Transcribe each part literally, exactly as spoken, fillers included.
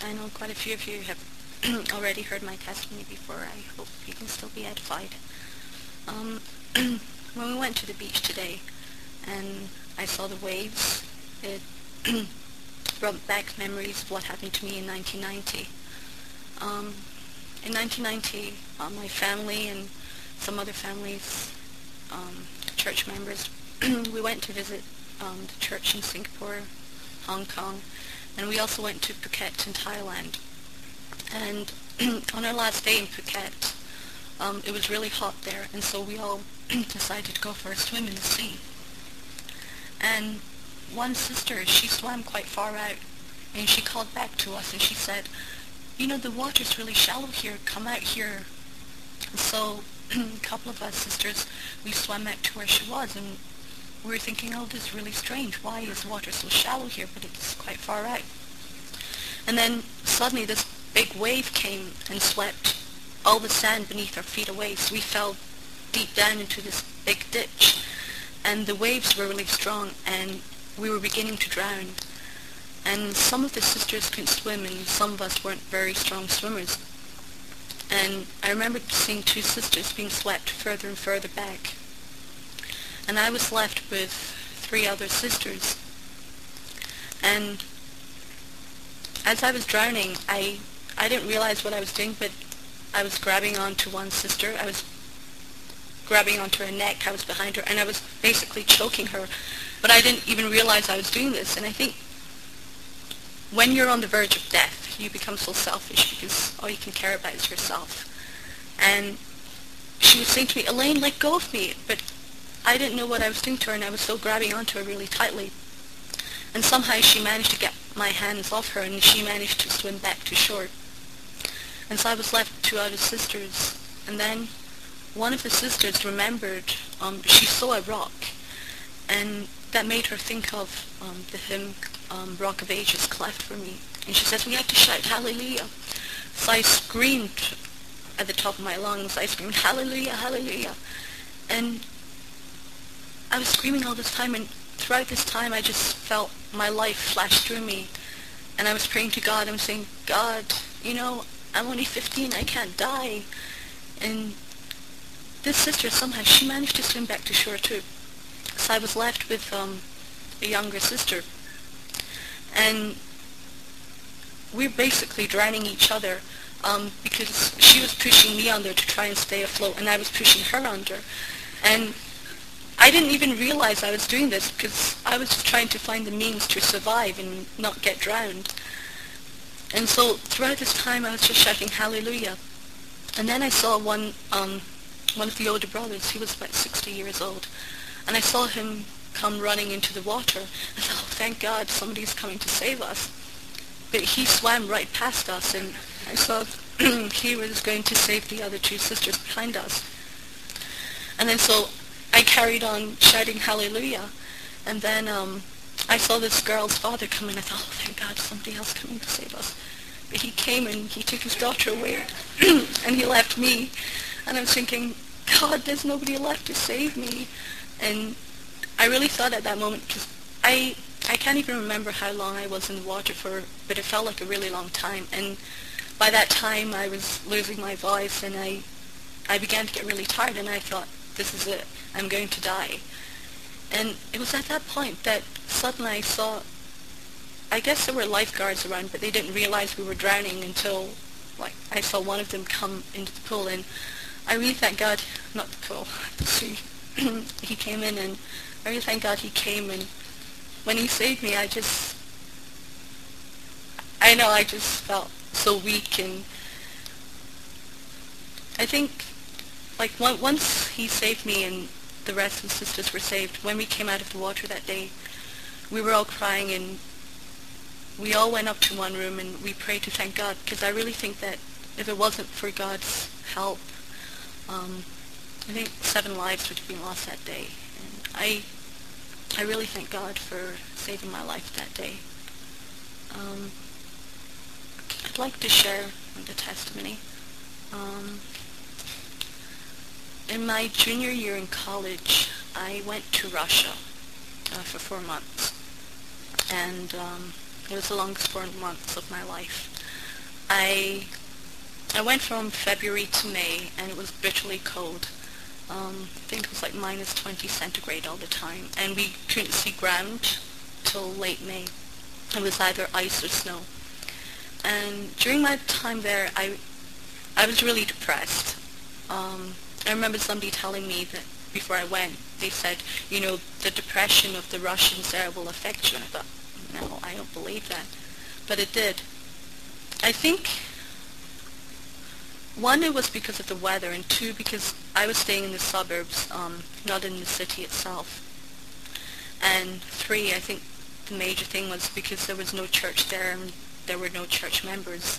I know quite a few of you have already heard my testimony before. I hope you can still be edified. Um, when we went to the beach today and I saw the waves, it brought back memories of what happened to me in nineteen ninety. Um, in nineteen ninety, uh, my family and some other families, um, church members, we went to visit um, the church in Singapore, Hong Kong, and we also went to Phuket in Thailand. And on our last day in Phuket, um, it was really hot there, and so we all decided to go for a swim in the sea. And one sister, she swam quite far out, and she called back to us, and she said, you know, the water's really shallow here, come out here. And so a couple of us sisters, we swam out to where she was, and we were thinking, oh, this is really strange. Why is the water so shallow here, but it's quite far out? And then suddenly this big wave came and swept all the sand beneath our feet away, so we fell deep down into this big ditch. And the waves were really strong, and we were beginning to drown. And some of the sisters couldn't swim, and some of us weren't very strong swimmers. And I remember seeing two sisters being swept further and further back. And I was left with three other sisters. And as I was drowning, I I didn't realize what I was doing, but I was grabbing onto one sister. I was grabbing onto her neck. I was behind her, and I was basically choking her. But I didn't even realize I was doing this. And I think when you're on the verge of death, you become so selfish because all you can care about is yourself. And she was saying to me, Elaine, let go of me. But I didn't know what I was doing to her, and I was still grabbing onto her really tightly. And somehow she managed to get my hands off her, and she managed to swim back to shore. And so I was left with two other sisters. And then one of the sisters remembered, um, she saw a rock, and that made her think of um, the hymn, um, Rock of Ages, cleft for me. And she says, we have to shout hallelujah. So I screamed at the top of my lungs. I screamed, hallelujah, hallelujah. And I was screaming all this time, and throughout this time I just felt my life flash through me. And I was praying to God. I'm saying, God, you know, I'm only fifteen, I can't die. And this sister, somehow, she managed to swim back to shore too. So I was left with um, a younger sister. And we're basically drowning each other um, because she was pushing me under to try and stay afloat, and I was pushing her under. And I didn't even realize I was doing this because I was just trying to find the means to survive and not get drowned. And so throughout this time I was just shouting hallelujah. And then I saw one um, one of the older brothers. He was about sixty years old. And I saw him come running into the water. I thought, oh, thank God, somebody's coming to save us. But he swam right past us, and I saw he was going to save the other two sisters behind us. And then so I carried on shouting hallelujah. And then um, I saw this girl's father come in. I thought, oh, thank God, somebody else coming to save us. But he came and he took his daughter away, and he left me. And I was thinking, God, there's nobody left to save me. And I really thought at that moment, because I, I can't even remember how long I was in the water for, but it felt like a really long time. And by that time, I was losing my voice, and I, I began to get really tired, and I thought, this is it. I'm going to die. And it was at that point that suddenly I saw, I guess there were lifeguards around, but they didn't realize we were drowning until, like, I saw one of them come into the pool. And I really thank God, not the pool, the sea. He came in, and I really thank God he came. And when he saved me, I just, I know I just felt so weak. And I think, like, one, once he saved me and the rest of the sisters were saved, when we came out of the water that day, we were all crying, and we all went up to one room and we prayed to thank God, because I really think that if it wasn't for God's help, um, I think seven lives would have been lost that day. And I, I really thank God for saving my life that day. Um, I'd like to share the testimony. Um, in my junior year in college, I went to Russia uh, for four months. And um, it was the longest four months of my life. I I went from February to May, and it was bitterly cold. Um, I think it was like minus twenty centigrade all the time, and we couldn't see ground till late May. It was either ice or snow. And during my time there, I I was really depressed. Um, I remember somebody telling me that before I went, they said, you know, the depression of the Russians there will affect you. And I thought, no, I don't believe that. But it did. I think, one, it was because of the weather, and two, because I was staying in the suburbs, um, not in the city itself. And three, I think the major thing was because there was no church there, and there were no church members.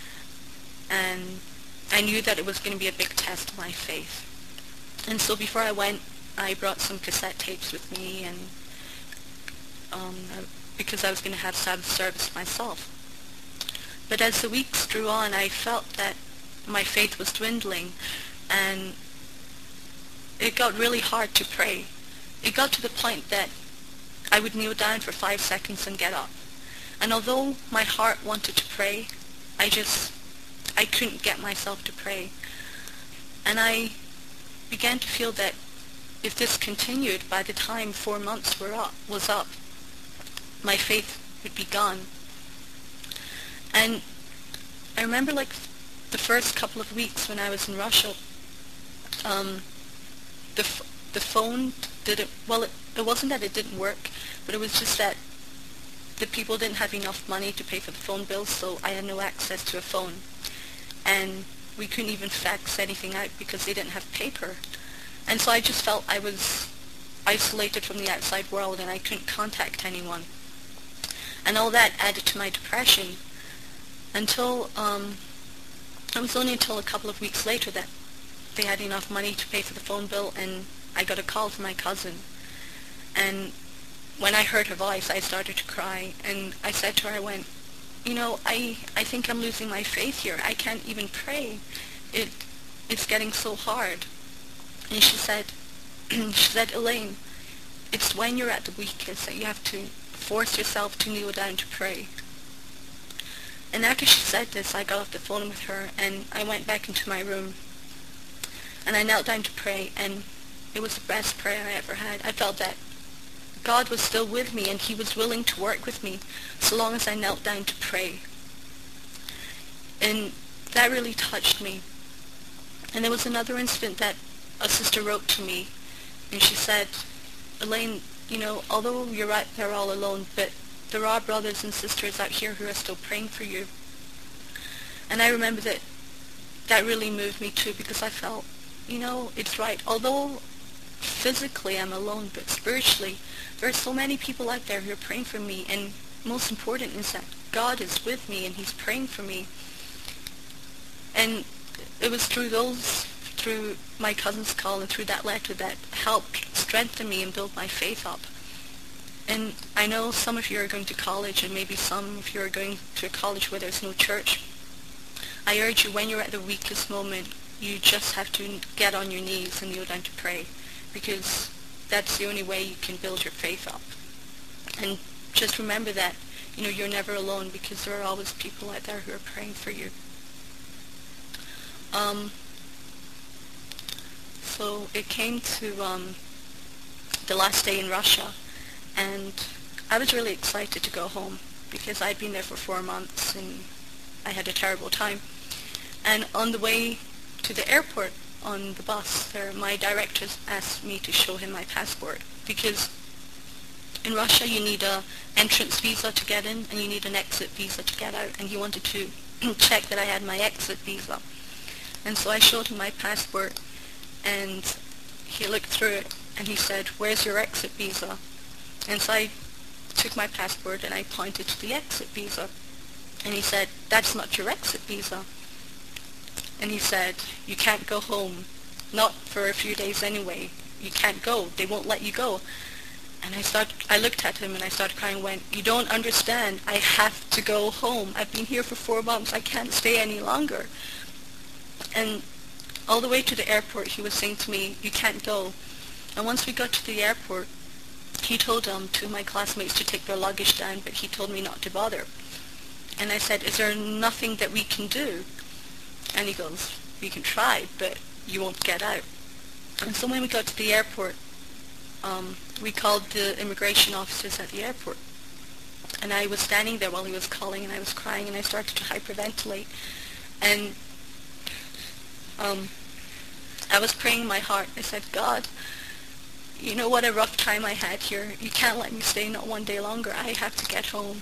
And I knew that it was going to be a big test of my faith. And so before I went, I brought some cassette tapes with me, and um, because I was going to have Sabbath service myself. But as the weeks drew on, I felt that my faith was dwindling, and it got really hard to pray. It got to the point that I would kneel down for five seconds and get up. And although my heart wanted to pray, I just, I couldn't get myself to pray. And I began to feel that if this continued, by the time four months were up, was up, my faith would be gone. And I remember like the first couple of weeks when I was in Russia, um, the f- the phone didn't, well, it, it wasn't that it didn't work, but it was just that the people didn't have enough money to pay for the phone bills, so I had no access to a phone. And we couldn't even fax anything out because they didn't have paper. And so I just felt I was isolated from the outside world, and I couldn't contact anyone. And all that added to my depression until, um, it was only until a couple of weeks later that they had enough money to pay for the phone bill, and I got a call from my cousin. And when I heard her voice, I started to cry, and I said to her, I went, you know, I, I think I'm losing my faith here. I can't even pray. It, it's getting so hard. And she said, she said, Elaine, it's when you're at the weakest that you have to force yourself to kneel down to pray. And after she said this, I got off the phone with her, and I went back into my room, and I knelt down to pray, and it was the best prayer I ever had. I felt that God was still with me, and he was willing to work with me so long as I knelt down to pray. And that really touched me. And there was another incident that a sister wrote to me, and she said, Elaine, you know, although you're out there all alone, but there are brothers and sisters out here who are still praying for you. And I remember that that really moved me too, because I felt, you know, it's right. Although physically I'm alone, but spiritually there are so many people out there who are praying for me, and most important is that God is with me and he's praying for me. And it was through those, through my cousin's call and through that letter, that helped strengthen me and build my faith up. And I know some of you are going to college, and maybe some of you are going to a college where there's no church. I urge you, when you're at the weakest moment, you just have to get on your knees and kneel down to pray, because that's the only way you can build your faith up. And just remember that, you know, you're never alone, because there are always people out there who are praying for you. Um, so it came to um, the last day in Russia, and I was really excited to go home, because I'd been there for four months and I had a terrible time. And on the way to the airport on the bus there, my director asked me to show him my passport, because in Russia you need a entrance visa to get in and you need an exit visa to get out, and he wanted to check that I had my exit visa. And so I showed him my passport, and he looked through it and he said, "Where's your exit visa?" And so I took my passport and I pointed to the exit visa, and he said, "That's not your exit visa." And he said, "You can't go home, not for a few days anyway. You can't go. They won't let you go." And I started, I looked at him and I started crying and went, "You don't understand. I have to go home. I've been here for four months. I can't stay any longer." And all the way to the airport he was saying to me, "You can't go." And once we got to the airport, he told um, two of my classmates to take their luggage down, but he told me not to bother. And I said, is there nothing that we can do? And he goes, we can try, but you won't get out. And so when we got to the airport, um, we called the immigration officers at the airport. And I was standing there while he was calling, and I was crying, and I started to hyperventilate. And um, I was praying in my heart. I said, God, you know what a rough time I had here. You can't let me stay not one day longer. I have to get home.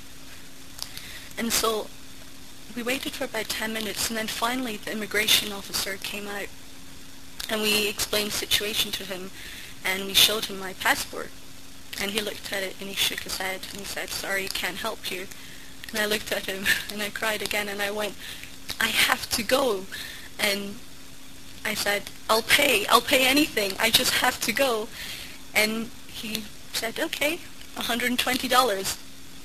And so we waited for about ten minutes, and then finally the immigration officer came out, and we explained the situation to him, and we showed him my passport. And he looked at it, and he shook his head, and he said, sorry, can't help you. And I looked at him, and I cried again, and I went, I have to go. And I said, I'll pay, I'll pay anything, I just have to go. And he said, okay, one hundred twenty dollars.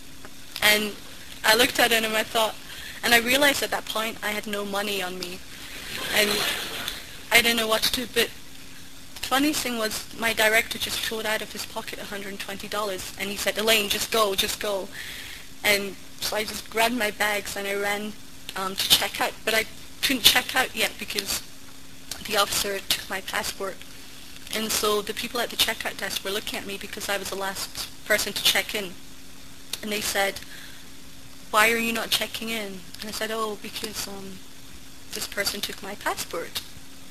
And I looked at him, and I thought, and I realized at that point I had no money on me. And I didn't know what to do, but the funniest thing was my director just pulled out of his pocket one hundred twenty dollars, and he said, Elaine, just go, just go. And so I just grabbed my bags and I ran um, to check out, but I couldn't check out yet because the officer took my passport. And so the people at the checkout desk were looking at me because I was the last person to check in. And they said, why are you not checking in? And I said, oh, because um, this person took my passport.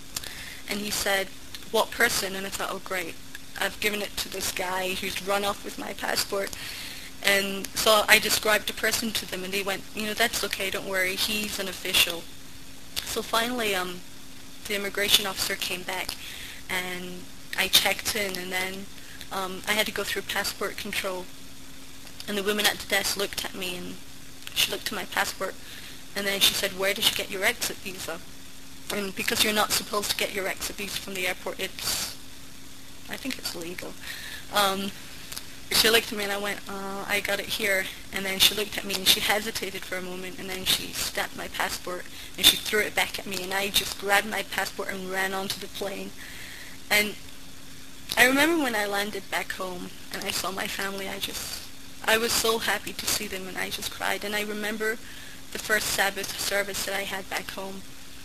And he said, what person? And I thought, oh, great. I've given it to this guy who's run off with my passport. And so I described the person to them, and they went, you know, that's okay, don't worry, he's an official. So finally, um, the immigration officer came back, and I checked in, and then um, I had to go through passport control. And the woman at the desk looked at me, and she looked at my passport, and then she said, where did you get your exit visa? And because you're not supposed to get your exit visa from the airport, it's, I think it's illegal. Um, she looked at me, and I went, uh, I got it here. And then she looked at me, and she hesitated for a moment, and then she stamped my passport, and she threw it back at me, and I just grabbed my passport and ran onto the plane. And I remember when I landed back home, and I saw my family, I just, I was so happy to see them, and I just cried. And I remember the first Sabbath service that I had back home.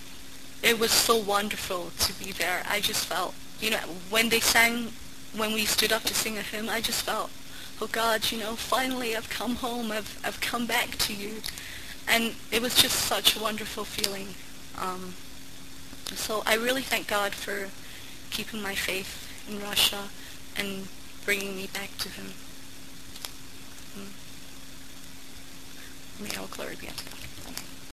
It was so wonderful to be there. I just felt, you know, when they sang, when we stood up to sing a hymn, I just felt, oh God, you know, finally I've come home, I've I've come back to you. And it was just such a wonderful feeling. Um, so I really thank God for keeping my faith in Russia and bringing me back to him. Mm. May all glory be unto God.